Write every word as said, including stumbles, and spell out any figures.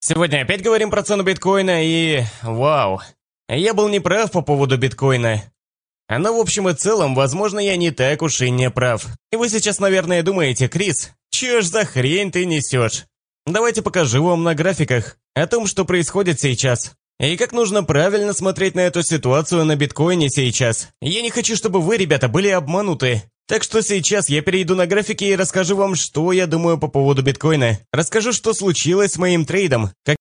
Сегодня опять говорим про цену биткоина и... Вау. Я был неправ по поводу биткоина. Но в общем и целом, возможно, я не так уж и не прав. И вы сейчас, наверное, думаете: Крис, чё ж за хрень ты несешь? Давайте покажу вам на графиках о том, что происходит сейчас. И как нужно правильно смотреть на эту ситуацию на биткоине сейчас. Я не хочу, чтобы вы, ребята, были обмануты. Так что сейчас я перейду на графики и расскажу вам, что я думаю по поводу биткоина. Расскажу, что случилось с моим трейдом, как